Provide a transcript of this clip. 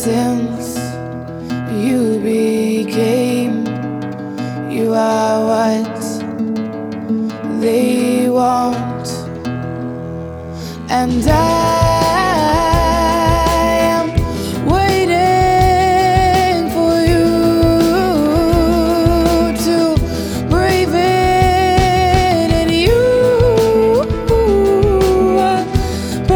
since you became. You are what they want, and